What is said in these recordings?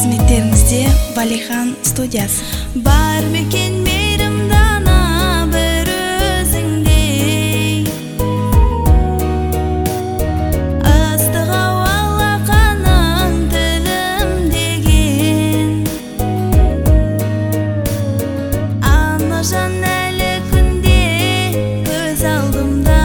Қызметтеріңізде Валихан студиясы. Бар мекен мейірімдана бір өзіңдей, ыстық ауа қаның тілімдеген, анажан әлі күнде көз алдымда,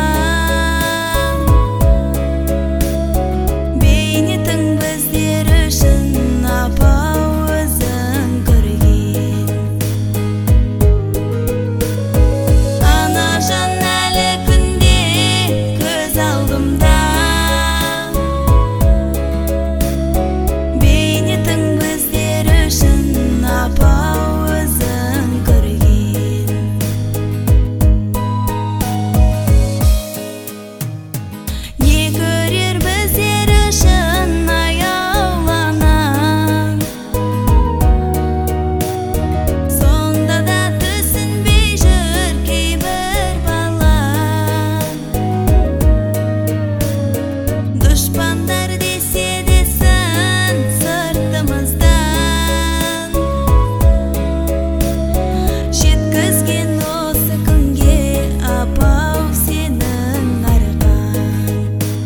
бейнетің біздер үшін апау өзің көрген. Анажан әлі күнде көз алдымда, бейнетің біздер үшін апау өзің көрген. Не көрер біздер үшін аяулана, сонда да түсінбей жүр кейбір бала. Дұшпандар десе десін сыртымыздан, жеткізген осы күнге апау сенің арқан.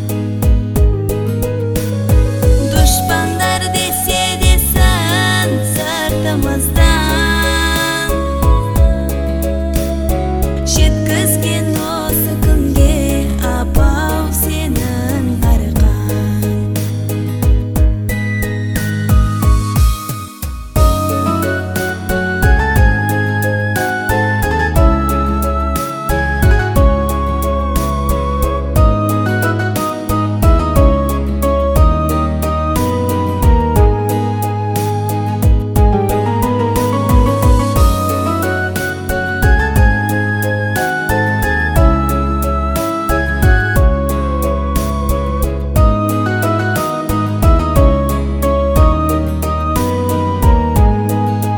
Дұшпандар десе десін сыртымыздан, жеткізген осы күнге апау сенің арқан.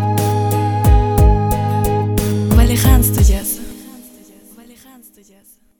Валихан студиясы.